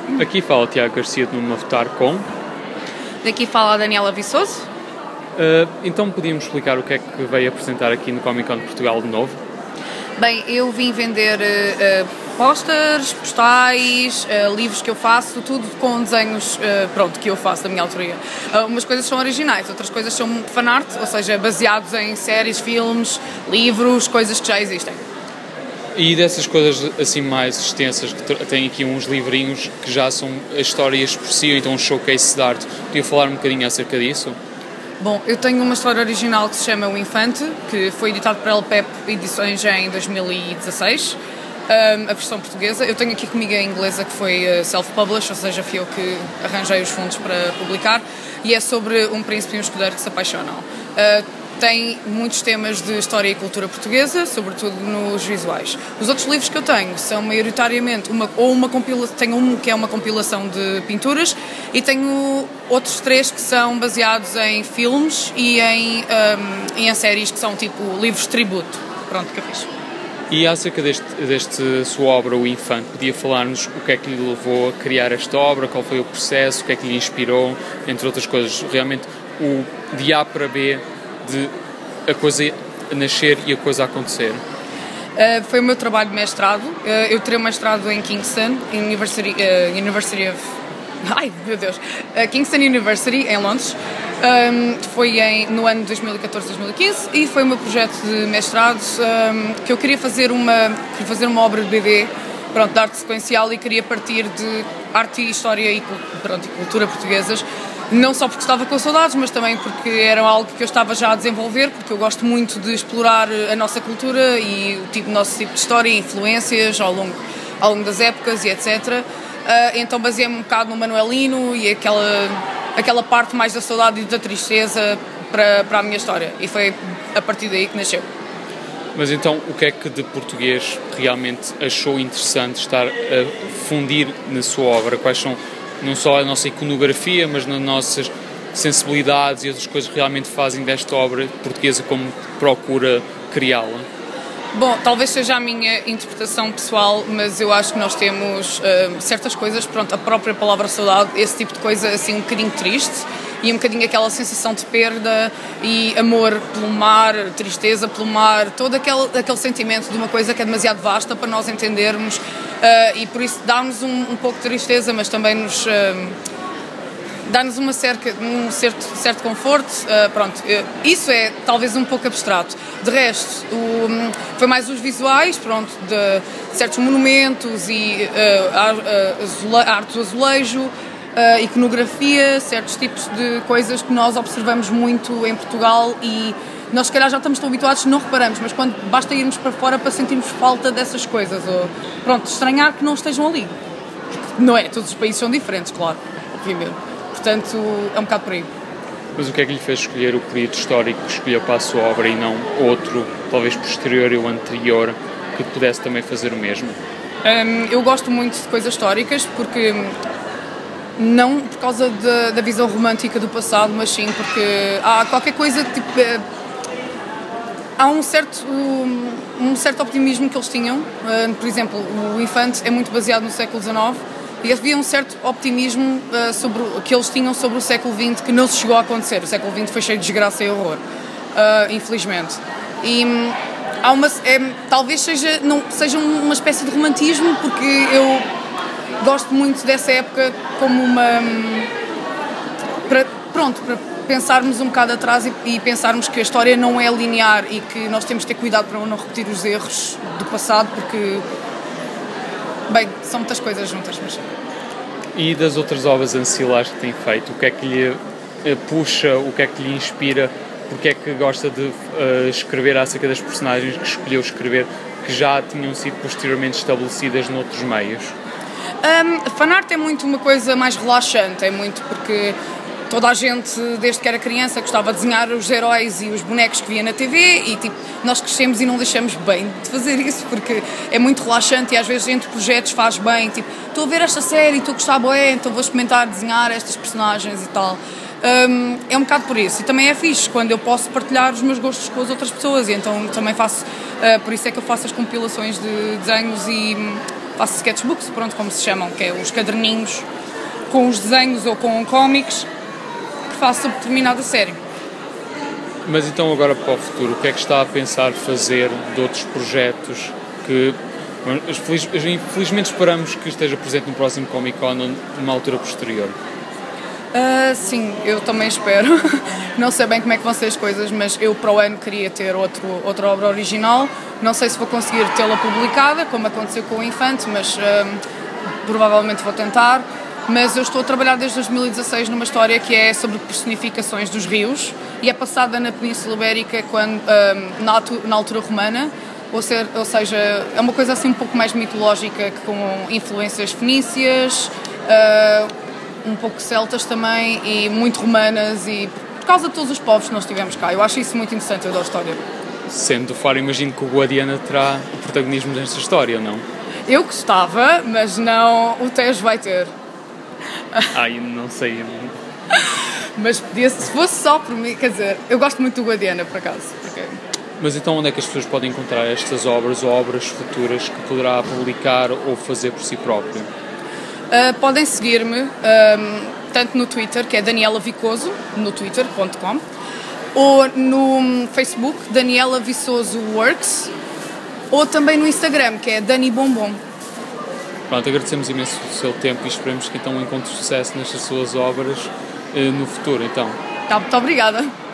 Aqui fala Tiago Garcia de Numa Votar Com. Daqui fala a Daniela Viçoso. Então podíamos explicar o que é que veio apresentar aqui no Comic Con de Portugal de novo? Bem, eu vim vender posters, postais, livros que eu faço, tudo com desenhos que eu faço da minha autoria. Umas coisas são originais, outras coisas são fanart, ou seja, baseados em séries, filmes, livros, coisas que já existem. E dessas coisas assim mais extensas, que tem aqui uns livrinhos que já são histórias por si, ou então um showcase de arte. Podia falar um bocadinho acerca disso? Bom, eu tenho uma história original que se chama O Infante, que foi editado pela LPEP Edições em 2016, a versão portuguesa. Eu tenho aqui comigo a inglesa, que foi self-published, ou seja, fui eu que arranjei os fundos para publicar, e é sobre um príncipe e um escudeiro que se apaixonam. Tem muitos temas de história e cultura portuguesa, sobretudo nos visuais. Os outros livros que eu tenho são maioritariamente tenho um que é uma compilação de pinturas e tenho outros 3 que são baseados em filmes e em séries que são tipo livros de tributo. Pronto, que eu fiz. E acerca deste sua obra, O Infante, podia falar-nos o que é que lhe levou a criar esta obra, qual foi o processo, o que é que lhe inspirou, entre outras coisas, realmente o de A para B, de a coisa nascer e a coisa acontecer? Foi o meu trabalho de mestrado. Eu tirei um mestrado em Kingston University of... Ai, meu Deus! Kingston University, em Londres. Foi no ano de 2014-2015 e foi o meu projeto de mestrado que eu queria fazer uma obra de BD, de arte sequencial, e queria partir de arte e história e cultura portuguesas. Não só porque estava com saudades, mas também porque era algo que eu estava já a desenvolver, porque eu gosto muito de explorar a nossa cultura e o nosso tipo de história e influências ao longo das épocas e etc. Então baseei-me um bocado no Manuelino e aquela parte mais da saudade e da tristeza para a minha história. E foi a partir daí que nasceu. Mas então, o que é que de português realmente achou interessante estar a fundir na sua obra? Quais são não só a nossa iconografia, mas nas nossas sensibilidades e outras coisas que realmente fazem desta obra portuguesa como procura criá-la? Bom, talvez seja a minha interpretação pessoal, mas eu acho que nós temos certas coisas, a própria palavra saudade, esse tipo de coisa assim um bocadinho triste e um bocadinho aquela sensação de perda e amor pelo mar, tristeza pelo mar, todo aquele sentimento de uma coisa que é demasiado vasta para nós entendermos, e por isso dá-nos um pouco de tristeza, mas também dá-nos um certo conforto. Isso é talvez um pouco abstrato. De resto, foi mais os visuais, de certos monumentos e arte do azulejo, iconografia, certos tipos de coisas que nós observamos muito em Portugal e nós se calhar já estamos tão habituados que não reparamos, mas quando basta irmos para fora para sentirmos falta dessas coisas, ou estranhar que não estejam ali. Não é, todos os países são diferentes, claro, obviamente. Portanto, é um bocado por aí. Mas o que é que lhe fez escolher o período histórico que escolheu para a sua obra e não outro, talvez posterior ou anterior, que pudesse também fazer o mesmo? Eu gosto muito de coisas históricas porque... Não por causa da visão romântica do passado, mas sim porque há qualquer coisa, há um certo optimismo que eles tinham. Por exemplo, o Infante é muito baseado no século XIX e havia um certo optimismo que eles tinham sobre o século XX que não se chegou a acontecer. O século XX foi cheio de desgraça e horror, infelizmente. E talvez seja uma espécie de romantismo, porque eu gosto muito dessa época como para pensarmos um bocado atrás e pensarmos que a história não é linear e que nós temos de ter cuidado para não repetir os erros do passado, porque, bem, são muitas coisas juntas. Mas... E das outras obras ancilares que tem feito, o que é que lhe puxa, o que é que lhe inspira, porque é que gosta de escrever acerca das personagens que escolheu escrever, que já tinham sido posteriormente estabelecidas noutros meios? Fanart é muito uma coisa mais relaxante, é muito porque toda a gente, desde que era criança, gostava de desenhar os heróis e os bonecos que via na TV e nós crescemos e não deixamos bem de fazer isso porque é muito relaxante e às vezes entre projetos faz bem, estou a ver esta série e estou a gostar bué, então vou experimentar desenhar estas personagens e tal. É um bocado por isso, e também é fixe quando eu posso partilhar os meus gostos com as outras pessoas, e então também faço, por isso é que eu faço as compilações de desenhos faço sketchbooks, pronto, como se chamam, que é os caderninhos com os desenhos ou com cómics que faço sobre determinada série. Mas então agora para o futuro, o que é que está a pensar fazer de outros projetos que infelizmente esperamos que esteja presente no próximo Comic Con ou numa altura posterior? Sim, eu também espero. Não sei bem como é que vão ser as coisas, mas eu para o ano queria ter outra obra original. Não sei se vou conseguir tê-la publicada, como aconteceu com o Infante, mas provavelmente vou tentar. Mas eu estou a trabalhar desde 2016 numa história que é sobre personificações dos rios e é passada na Península Ibérica na altura romana, ou seja, é uma coisa assim um pouco mais mitológica, com influências fenícias, um pouco celtas também e muito romanas, e por causa de todos os povos que nós tivemos cá. Eu acho isso muito interessante, eu adoro a história. Sendo do Faro, imagino que o Guadiana terá o protagonismo desta história, não? Eu gostava, mas não, o Tejo vai ter. Ai, não sei. Mas se fosse só por mim, quer dizer, eu gosto muito do Guadiana, por acaso. Porque... Mas então onde é que as pessoas podem encontrar estas obras ou obras futuras que poderá publicar ou fazer por si próprio? Podem seguir-me tanto no Twitter, que é Daniela Vicoso, no twitter.com, ou no Facebook, Daniela Viçoso Works, ou também no Instagram, que é Dani Bombom. Pronto, agradecemos imenso o seu tempo e esperemos que então encontre sucesso nestas suas obras no futuro, então. Tá, muito obrigada.